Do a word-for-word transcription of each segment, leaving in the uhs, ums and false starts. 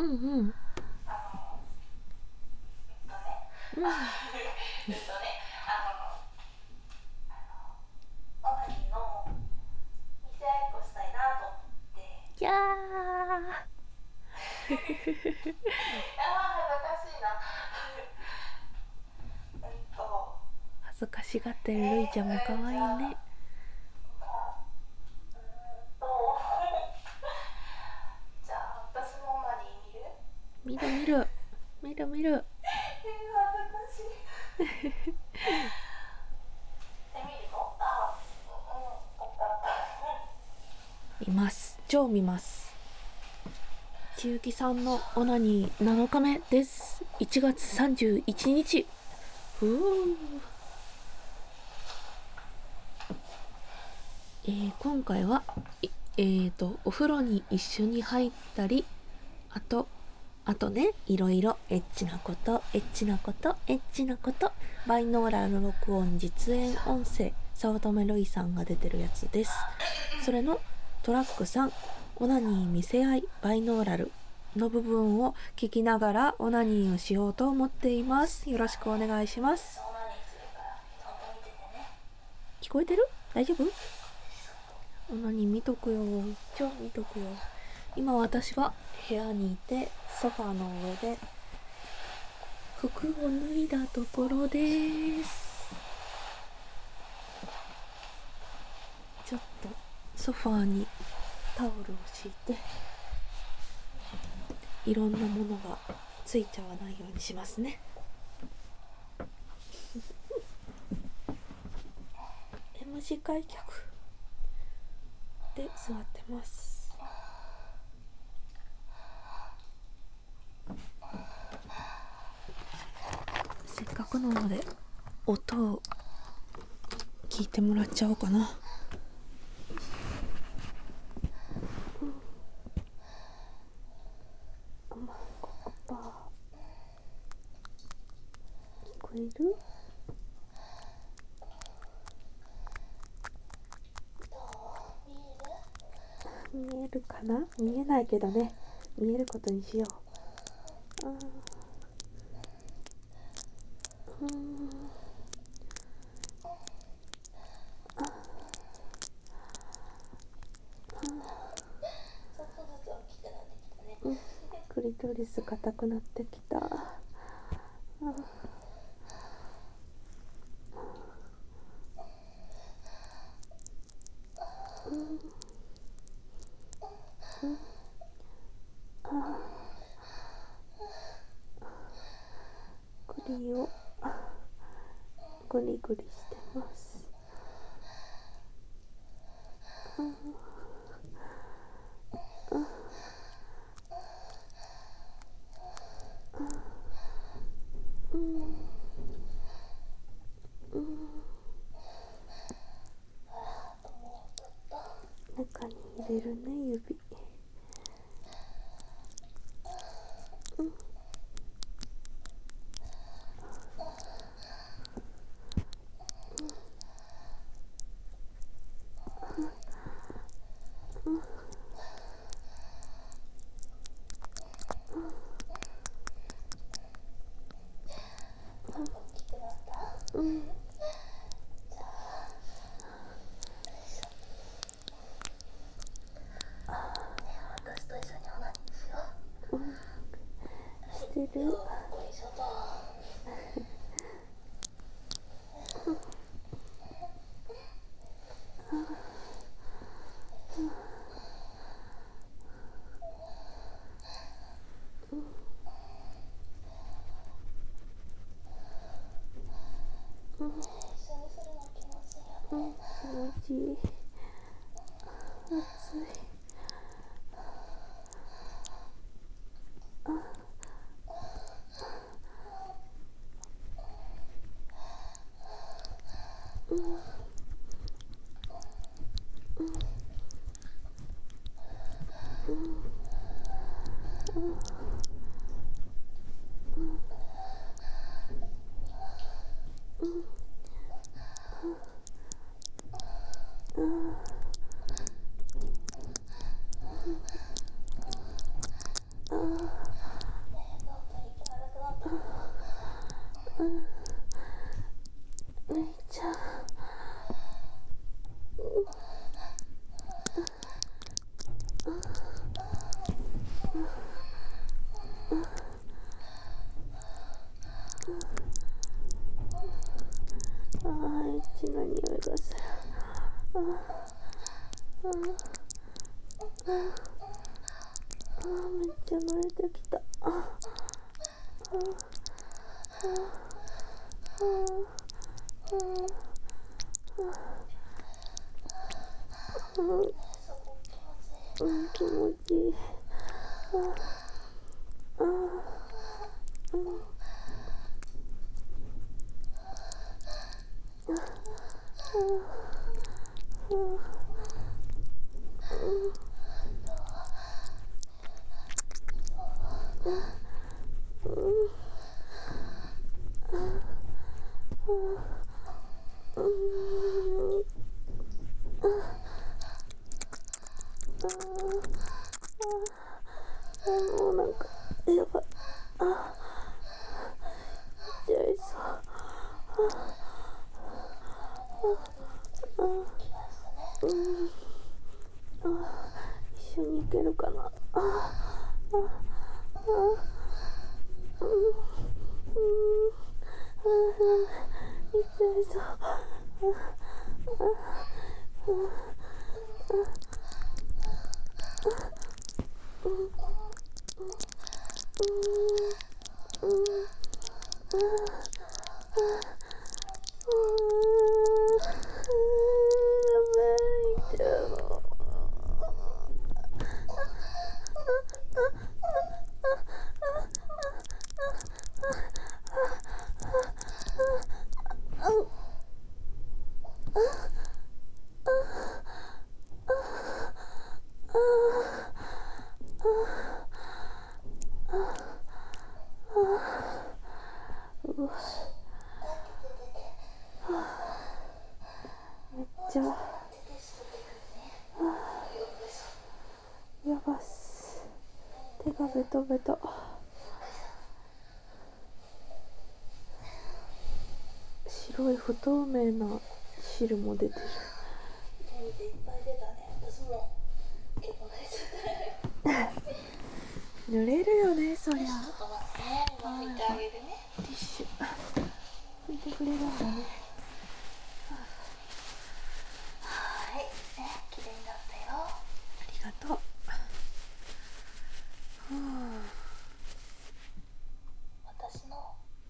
うんうん。 あのえっとね、 うん。 えっとね、あの、あの、オナニーの見せ合いっこしたいなと思って。 いやー。 やばい、恥ずかしいな。えっと、 恥ずかしがってるるいちゃんも可えー、じゃあ、 愛いね。 うーんと、じゃあ、私のオナニー見る？ 見る見る。見る見る。 えー、恥ずかしい。え、見るの？あ、うん、あったあった。 見ます。超見ます。ちゆきさんのオナニーなのかめです。いちがつさんじゅういちにち。ふぅ。えー、今回は、えーと、お風呂に一緒に入ったり、あと、あとね、いろいろエッチなこと、エッチなこと、エッチなこと、バイノーラル録音実演音声、早乙女瑠衣さんが出てるやつです。それのトラックさん、オナニー見せ合いバイノーラルの部分を聞きながらオナニーをしようと思っています。よろしくお願いします。 オナニーするから、ちゃんと見ててね。 聞こえてる？大丈夫？オナニー見とくよ。超見とくよ。今私は部屋にいてソファーの上で服を脱いだところです。ちょっとソファーにタオルを敷いていろんなものがついちゃわないようにしますね。M 字開脚で座ってます。せっかくなので音を聞いてもらっちゃおうかな。あまここば聞こえる？見えるかな？見えないけどね、見えることにしよう。あー、うーん、 ちょっとずつ大きくなってきたね。 うん、クリトリス硬くなってきた。あー、うん、うん、あー、クリをグリグリしてます。あー、うん、うん、中に入れるね、指。うん、 大きくなった？ うん、 私と一緒にオナニーしようん、してう。 る。 よいしょと。 うん、 一緒にするの気持ちいいよね。 うん、気持ちいい。暑い。 しな匂いがする。ああああ、めっちゃ慣れてきた。ああああうん、気持ちいい。ああ、うん、もうなんかやばい。あ、痛いそう。うん、あ、一緒に行けるかな。ああああ、うんうん、痛いそう。めっちゃやばっす。手がベトベト。白い不透明な汁も出てる。 いっぱい出たね。私も結構慣れちゃった。 濡れるよね、そりゃ。 ちょっと待ってね。今拭いてあげるね。 ティッシュ拭いてくれるんだね。 はい、ね、綺麗になったよ。 ありがとう。はあ、 私の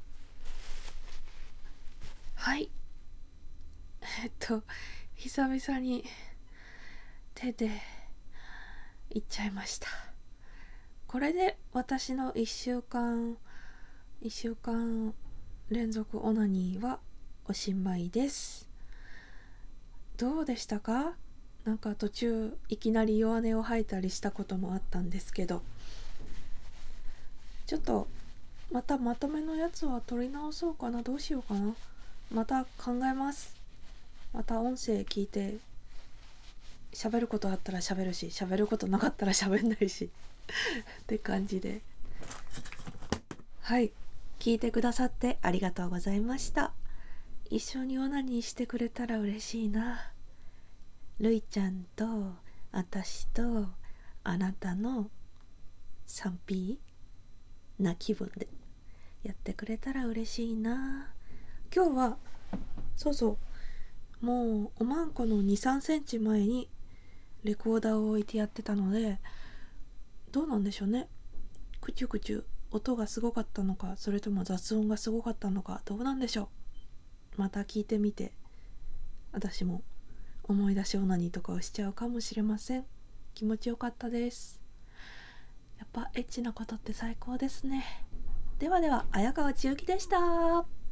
はい。えっと久々に手でいっちゃいました。これで私のいっしゅうかんいっしゅうかん連続オナニーはおしまいです。どうでしたか？なんか途中いきなり弱音を吐いたりしたこともあったんですけど、ちょっとまたまとめのやつは撮り直そうかな。どうしようかな。また考えます。また音声聞いて、喋ることあったら喋るし、喋ることなかったら喋んないしって感じで、はい、聞いてくださってありがとうございました。一緒にオナニーしてくれたら嬉しいな。るいちゃんと私とあなたの スリーピー な気分でやってくれたら嬉しいな。今日はそうそう、もうおまんこのに、さんセンチ前にレコーダーを置いてやってたので、どうなんでしょうね。クチュクチュ音がすごかったのか、それとも雑音がすごかったのか、どうなんでしょう。また聞いてみて、私も思い出しオナニーとかをしちゃうかもしれません。気持ちよかったです。やっぱエッチなことって最高ですね。ではでは、綾川千幸でした。